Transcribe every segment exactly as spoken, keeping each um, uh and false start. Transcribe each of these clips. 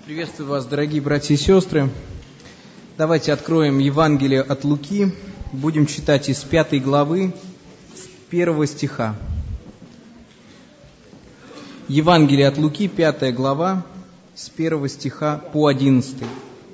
Приветствую вас, дорогие братья и сестры. Давайте откроем Евангелие от Луки. Будем читать из пятой главы, с первого стиха. Евангелие от Луки, пятая глава, с первого стиха по одиннадцатый.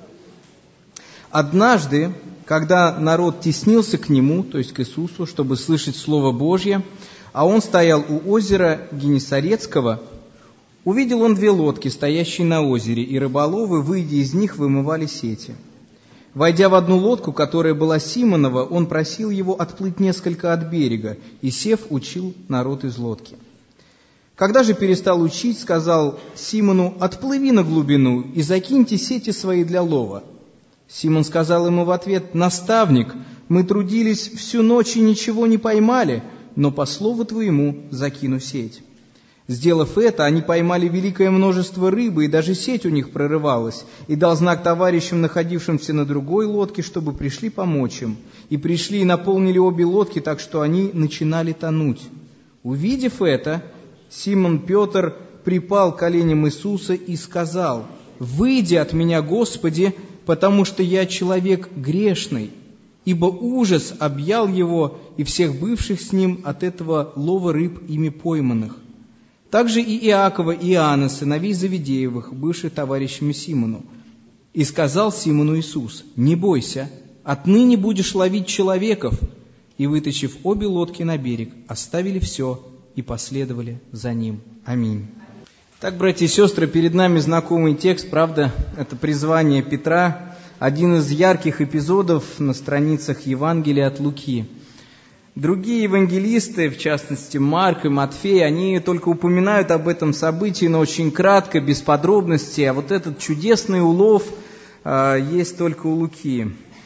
«Однажды, когда народ теснился к Нему, то есть к Иисусу, чтобы слышать Слово Божье, а Он стоял у озера Генесарецкого, увидел Он две лодки, стоящие на озере, и рыболовы, выйдя из них, вымывали сети. Войдя в одну лодку, которая была Симонова, Он просил его отплыть несколько от берега, и, сев, учил народ из лодки. Когда же перестал учить, сказал Симону: «Отплыви на глубину и закиньте сети свои для лова». Симон сказал ему в ответ: «Наставник, мы трудились всю ночь и ничего не поймали, но по слову твоему закину сеть». Сделав это, они поймали великое множество рыбы, и даже сеть у них прорывалась, и дал знак товарищам, находившимся на другой лодке, чтобы пришли помочь им. И пришли и наполнили обе лодки, так что они начинали тонуть. Увидев это, Симон Петр припал к коленям Иисуса и сказал: «Выйди от меня, Господи, потому что я человек грешный». Ибо ужас объял его и всех бывших с ним от этого лова рыб ими пойманных. Также и Иакова и Иоанна, сыновей Завидеевых, бывших товарищами Симону. И сказал Симону Иисус: «Не бойся, отныне будешь ловить человеков». И, вытащив обе лодки на берег, оставили все и последовали за Ним. Аминь. Так, братья и сестры, перед нами знакомый текст, правда, это призвание Петра, один из ярких эпизодов на страницах Евангелия от Луки. Другие евангелисты, в частности Марк и Матфей, они только упоминают об этом событии, но очень кратко, без подробностей, а вот этот чудесный улов э, есть только у Луки.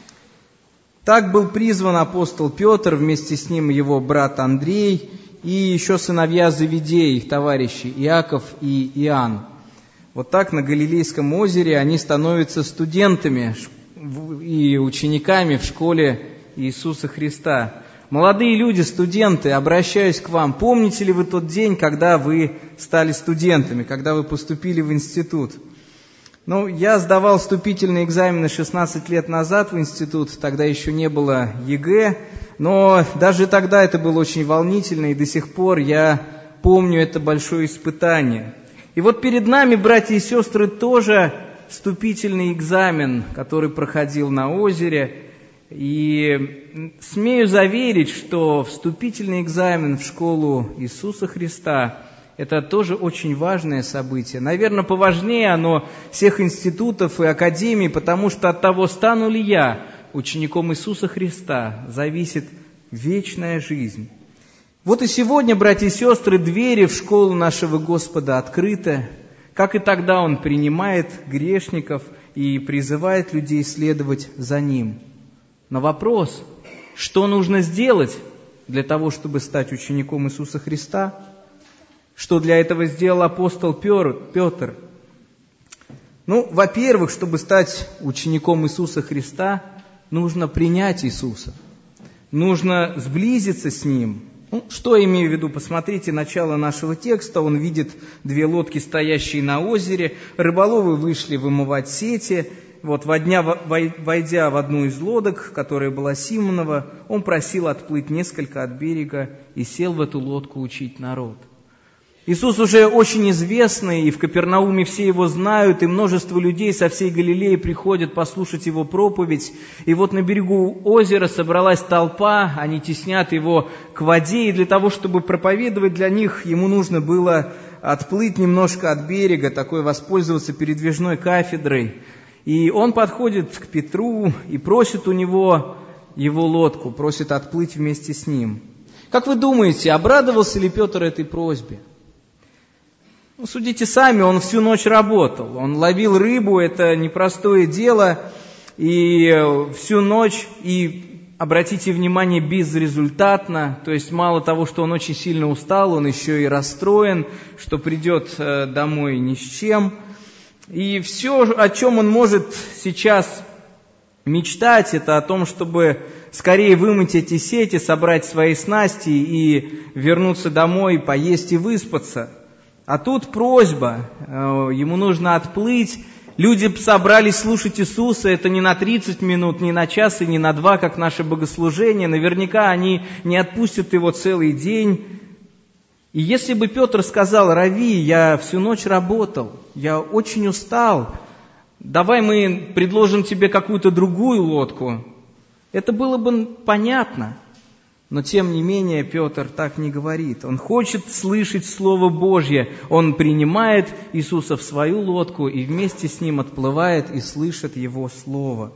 Так был призван апостол Петр, вместе с ним его брат Андрей и еще сыновья Завидея, их товарищи Иаков и Иоанн. Вот так на Галилейском озере они становятся студентами и учениками в школе Иисуса Христа. Молодые люди, студенты, обращаюсь к вам. Помните ли вы тот день, когда вы стали студентами, когда вы поступили в институт? Ну, я сдавал вступительные экзамены шестнадцать лет назад в институт, тогда еще не было ЕГЭ, но даже тогда это было очень волнительно, и до сих пор я помню это большое испытание. И вот перед нами, братья и сестры, тоже вступительный экзамен, который проходил на озере. И смею заверить, что вступительный экзамен в школу Иисуса Христа – это тоже очень важное событие. Наверное, поважнее оно всех институтов и академий, потому что от того, стану ли я учеником Иисуса Христа, зависит вечная жизнь. Вот и сегодня, братья и сестры, двери в школу нашего Господа открыты. Как и тогда Он принимает грешников и призывает людей следовать за Ним. Но вопрос, что нужно сделать для того, чтобы стать учеником Иисуса Христа? Что для этого сделал апостол Петр? Ну, во-первых, чтобы стать учеником Иисуса Христа, нужно принять Иисуса. Нужно сблизиться с Ним. Ну, что я имею в виду? Посмотрите начало нашего текста. Он видит две лодки, стоящие на озере. Рыболовы вышли вымывать сети. Вот, войдя в одну из лодок, которая была Симонова, он просил отплыть несколько от берега и сел в эту лодку учить народ. Иисус уже очень известный, и в Капернауме все Его знают, и множество людей со всей Галилеи приходят послушать Его проповедь. И вот на берегу озера собралась толпа, они теснят Его к воде, и для того, чтобы проповедовать для них, Ему нужно было отплыть немножко от берега, такой воспользоваться передвижной кафедрой. И он подходит к Петру и просит у него его лодку, просит отплыть вместе с ним. Как вы думаете, обрадовался ли Петр этой просьбе? Ну, судите сами, он всю ночь работал, он ловил рыбу, это непростое дело, и всю ночь, и, обратите внимание, безрезультатно, то есть мало того, что он очень сильно устал, он еще и расстроен, что придет домой ни с чем. И все, о чем он может сейчас мечтать, это о том, чтобы скорее вымыть эти сети, собрать свои снасти и вернуться домой, поесть и выспаться. А тут просьба, ему нужно отплыть Люди собрались слушать Иисуса, это не на тридцать минут, не на час и не на два, как наше богослужение. Наверняка они не отпустят его целый день. И если бы Петр сказал: «Рави, я всю ночь работал, я очень устал, давай мы предложим тебе какую-то другую лодку», это было бы понятно. Но тем не менее Петр так не говорит. Он хочет слышать Слово Божье. Он принимает Иисуса в свою лодку и вместе с Ним отплывает и слышит Его Слово.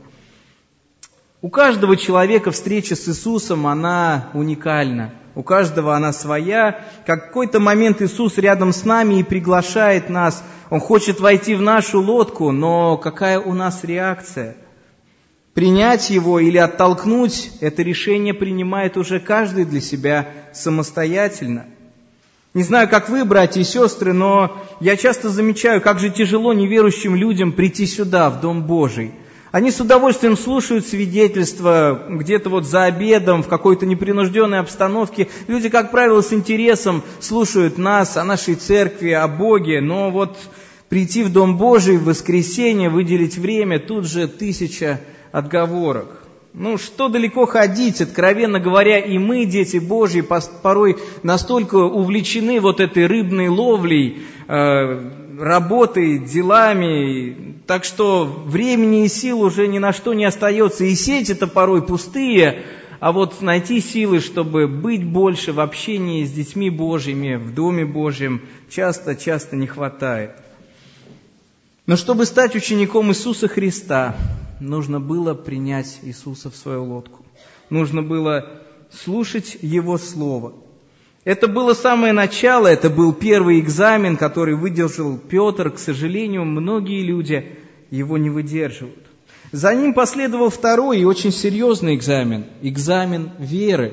У каждого человека встреча с Иисусом, она уникальна. У каждого она своя. В какой-то момент Иисус рядом с нами и приглашает нас. Он хочет войти в нашу лодку, но какая у нас реакция? Принять Его или оттолкнуть, это решение принимает уже каждый для себя самостоятельно. Не знаю, как вы, братья и сестры, но я часто замечаю, как же тяжело неверующим людям прийти сюда, в Дом Божий. Они с удовольствием слушают свидетельства где-то вот за обедом, в какой-то непринужденной обстановке. Люди, как правило, с интересом слушают нас, о нашей церкви, о Боге, но вот прийти в Дом Божий в воскресенье, выделить время, тут же тысяча отговорок. Ну, что далеко ходить, откровенно говоря, и мы, дети Божьи, порой настолько увлечены вот этой рыбной ловлей, э, работой, делами, так что времени и сил уже ни на что не остается, и сети-то порой пустые, а вот найти силы, чтобы быть больше в общении с детьми Божьими, в Доме Божьем, часто-часто не хватает. Но чтобы стать учеником Иисуса Христа, нужно было принять Иисуса в свою лодку. Нужно было слушать Его Слово. Это было самое начало, это был первый экзамен, который выдержал Петр. К сожалению, многие люди его не выдерживают. За ним последовал второй и очень серьезный экзамен, экзамен веры.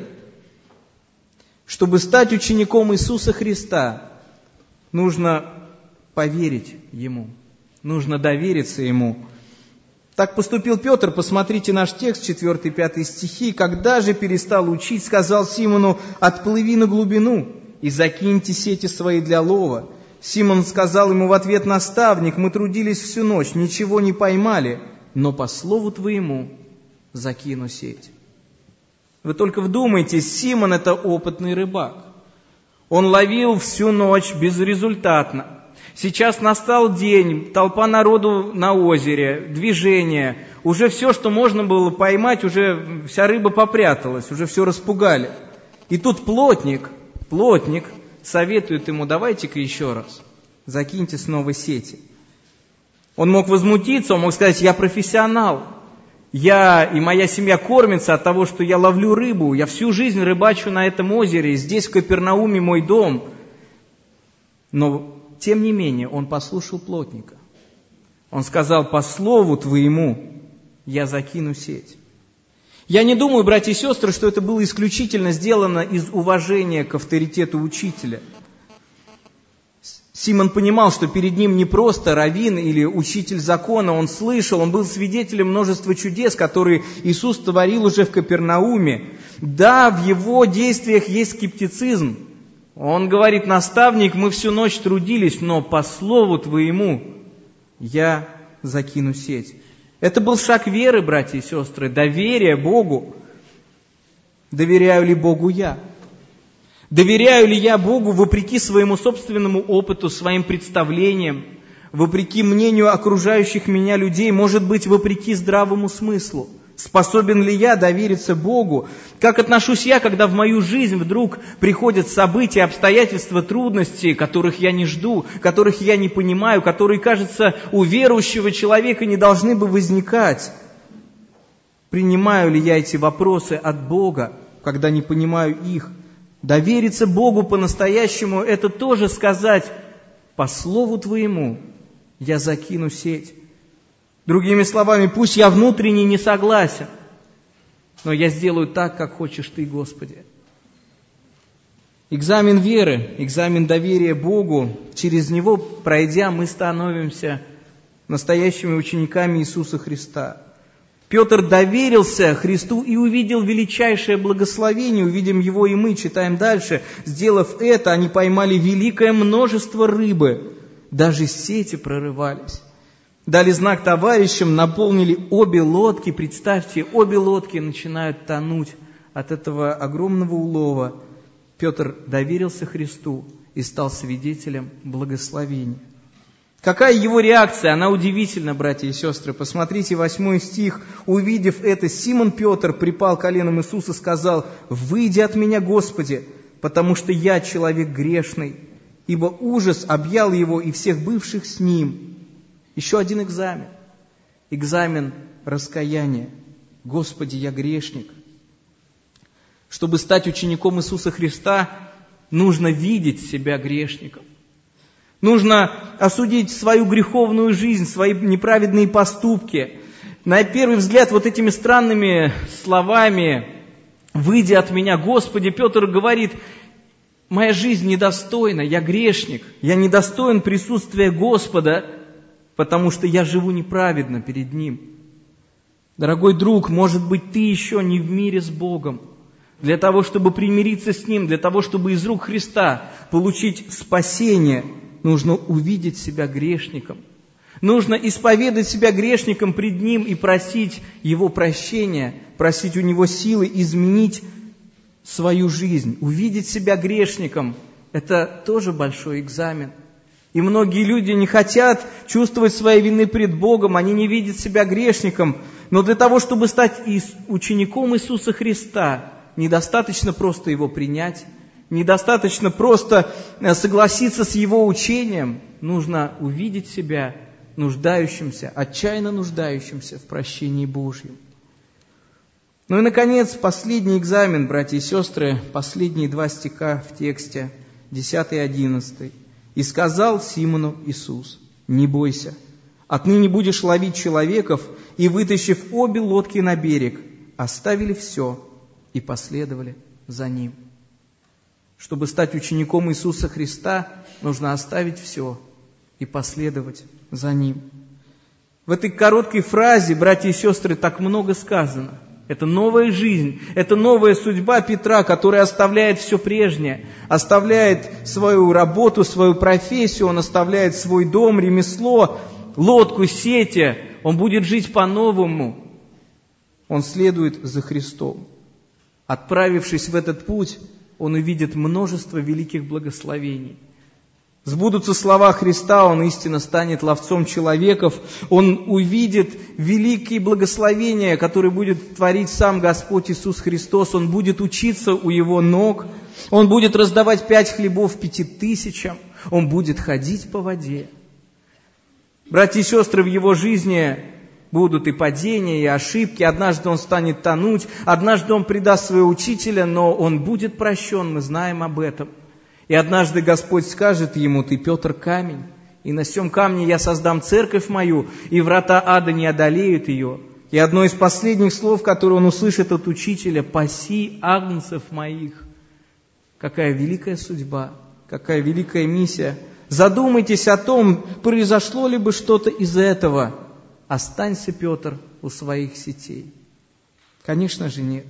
Чтобы стать учеником Иисуса Христа, нужно поверить Ему, нужно довериться Ему. Так поступил Петр, посмотрите наш текст, четыре-пять стихи. «Когда же перестал учить, сказал Симону: отплыви на глубину и закиньте сети свои для лова. Симон сказал ему в ответ: наставник, мы трудились всю ночь, ничего не поймали, но по слову твоему закину сеть». Вы только вдумайтесь, Симон – это опытный рыбак. Он ловил всю ночь безрезультатно. Сейчас настал день, толпа народу на озере, движение. Уже все, что можно было поймать, уже вся рыба попряталась, уже все распугали. И тут плотник, плотник советует ему: давайте-ка еще раз, закиньте снова сети. Он мог возмутиться, он мог сказать: я профессионал, я и моя семья кормится от того, что я ловлю рыбу, я всю жизнь рыбачу на этом озере, здесь в Капернауме мой дом. Но тем не менее, он послушал плотника. Он сказал: по слову твоему я закину сеть. Я не думаю, братья и сестры, что это было исключительно сделано из уважения к авторитету учителя. Симон понимал, что перед ним не просто раввин или учитель закона, он слышал, он был свидетелем множества чудес, которые Иисус творил уже в Капернауме. Да, в его действиях есть скептицизм. Он говорит: наставник, мы всю ночь трудились, но по слову твоему я закину сеть. Это был шаг веры, братья и сестры, доверие Богу. Доверяю ли Богу я? Доверяю ли я Богу вопреки своему собственному опыту, своим представлениям, вопреки мнению окружающих меня людей, может быть, вопреки здравому смыслу? Способен ли я довериться Богу? Как отношусь я, когда в мою жизнь вдруг приходят события, обстоятельства, трудности, которых я не жду, которых я не понимаю, которые, кажется, у верующего человека не должны бы возникать? Принимаю ли я эти вопросы от Бога, когда не понимаю их? Довериться Богу по-настоящему – это тоже сказать: по слову твоему я закину сеть. Другими словами, пусть я внутренне не согласен, но я сделаю так, как хочешь ты, Господи. Экзамен веры, экзамен доверия Богу, через него пройдя, мы становимся настоящими учениками Иисуса Христа. Петр доверился Христу и увидел величайшее благословение, увидим его и мы, читаем дальше. Сделав это, они поймали великое множество рыбы, даже сети прорывались. Дали знак товарищам, наполнили обе лодки. Представьте, обе лодки начинают тонуть от этого огромного улова. Петр доверился Христу и стал свидетелем благословения. Какая его реакция? Она удивительна, братья и сестры. Посмотрите, восьмой стих. «Увидев это, Симон Петр припал к коленам Иисуса и сказал: „Выйди от меня, Господи, потому что я человек грешный“. Ибо ужас объял его и всех бывших с ним». Еще один экзамен. Экзамен раскаяния. «Господи, я грешник». Чтобы стать учеником Иисуса Христа, нужно видеть себя грешником. Нужно осудить свою греховную жизнь, свои неправедные поступки. На первый взгляд, вот этими странными словами «Выйди от меня, Господи», Петр говорит: моя жизнь недостойна, я грешник, я недостоин присутствия Господа, потому что я живу неправедно перед Ним. Дорогой друг, может быть, ты еще не в мире с Богом. Для того, чтобы примириться с Ним, для того, чтобы из рук Христа получить спасение, нужно увидеть себя грешником. Нужно исповедать себя грешником пред Ним и просить Его прощения, просить у Него силы изменить свою жизнь. Увидеть себя грешником – это тоже большой экзамен. И многие люди не хотят чувствовать своей вины пред Богом, они не видят себя грешником. Но для того, чтобы стать учеником Иисуса Христа, недостаточно просто Его принять, недостаточно просто согласиться с Его учением. Нужно увидеть себя нуждающимся, отчаянно нуждающимся в прощении Божьем. Ну и, наконец, последний экзамен, братья и сестры, последние два стиха в тексте, десятый и одиннадцатый. «И сказал Симону Иисус: не бойся, отныне будешь ловить человеков». И, вытащив обе лодки на берег, оставили все и последовали за Ним. Чтобы стать учеником Иисуса Христа, нужно оставить все и последовать за Ним. В этой короткой фразе, братья и сестры, так много сказано. Это новая жизнь, это новая судьба Петра, который оставляет все прежнее, оставляет свою работу, свою профессию, он оставляет свой дом, ремесло, лодку, сети, он будет жить по-новому. Он следует за Христом. Отправившись в этот путь, он увидит множество великих благословений. Сбудутся слова Христа, он истинно станет ловцом человеков, он увидит великие благословения, которые будет творить сам Господь Иисус Христос, он будет учиться у Его ног, он будет раздавать пять хлебов пяти тысячам, он будет ходить по воде. Братья и сестры, в его жизни будут и падения, и ошибки, однажды он станет тонуть, однажды он предаст своего учителя, но он будет прощен, мы знаем об этом. И однажды Господь скажет ему: ты, Петр, камень, и на сем камне я создам церковь мою, и врата ада не одолеют ее. И одно из последних слов, которое он услышит от учителя: паси агнцев моих. Какая великая судьба, какая великая миссия. Задумайтесь о том, произошло ли бы что-то из этого. Останься, Петр, у своих сетей. Конечно же нет.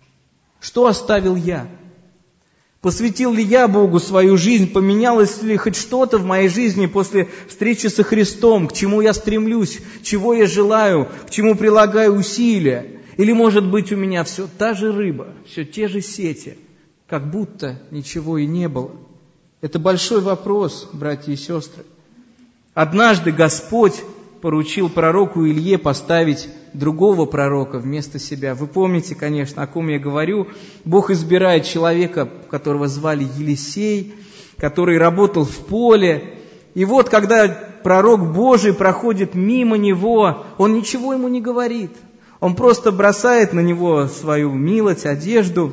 Что оставил я? Посвятил ли я Богу свою жизнь? Поменялось ли хоть что-то в моей жизни после встречи со Христом? К чему я стремлюсь? Чего я желаю? К чему прилагаю усилия? Или, может быть, у меня все та же рыба, все те же сети, как будто ничего и не было? Это большой вопрос, братья и сестры. Однажды Господь поручил пророку Илье поставить другого пророка вместо себя. Вы помните, конечно, о ком я говорю. Бог избирает человека, которого звали Елисей, который работал в поле. И вот, когда пророк Божий проходит мимо него, он ничего ему не говорит. Он просто бросает на него свою милость, одежду.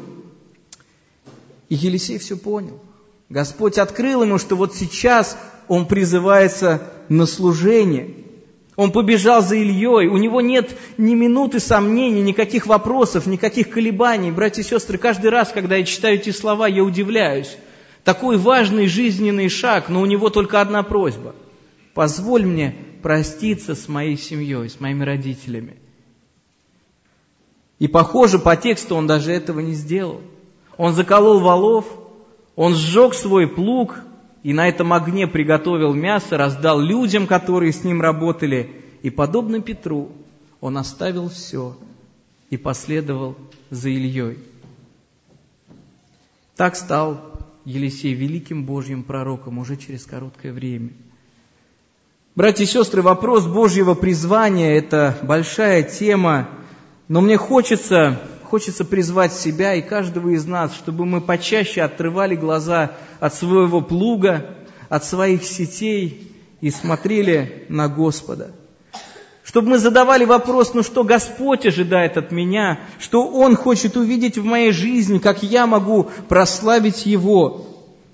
И Елисей все понял. Господь открыл ему, что вот сейчас он призывается на служение. Он побежал за Ильей, у него нет ни минуты сомнений, никаких вопросов, никаких колебаний. Братья и сестры, каждый раз, когда я читаю эти слова, я удивляюсь. Такой важный жизненный шаг, но у него только одна просьба. Позволь мне проститься с моей семьей, с моими родителями. И похоже, по тексту он даже этого не сделал. Он заколол волов, он сжег свой плуг, и на этом огне приготовил мясо, раздал людям, которые с ним работали, И, подобно Петру, он оставил все и последовал за Ильей. Так стал Елисей великим Божьим пророком уже через короткое время. Братья и сестры, вопрос Божьего призвания – это большая тема, но мне хочется, хочется призвать себя и каждого из нас, чтобы мы почаще отрывали глаза от своего плуга, от своих сетей и смотрели на Господа. Чтобы мы задавали вопрос, ну что Господь ожидает от меня, что Он хочет увидеть в моей жизни, как я могу прославить Его.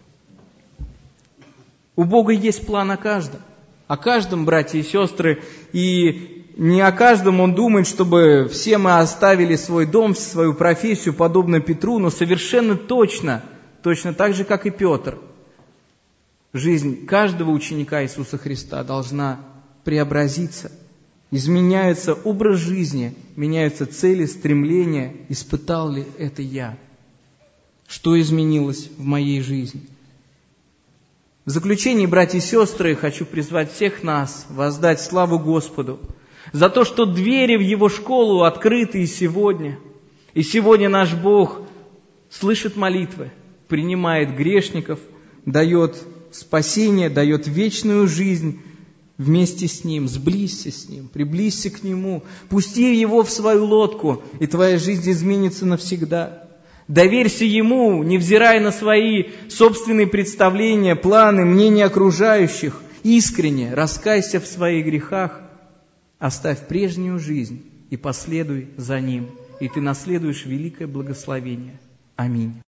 У Бога есть план о каждом. О каждом, братья и сестры, и не о каждом Он думает, чтобы все мы оставили свой дом, свою профессию, подобно Петру, но совершенно точно, точно так же, как и Петр. Жизнь каждого ученика Иисуса Христа должна преобразиться. Изменяется образ жизни, меняются цели, стремления. Испытал ли это я? Что изменилось в моей жизни? В заключение, братья и сестры, хочу призвать всех нас воздать славу Господу за то, что двери в Его школу открыты и сегодня. И сегодня наш Бог слышит молитвы, принимает грешников, дает спасение, дает вечную жизнь. Вместе с Ним, сблизься с Ним, приблизься к Нему, пусти Его в свою лодку, и твоя жизнь изменится навсегда. Доверься Ему, невзирая на свои собственные представления, планы, мнения окружающих. Искренне раскайся в своих грехах, оставь прежнюю жизнь и последуй за Ним, и ты наследуешь великое благословение. Аминь.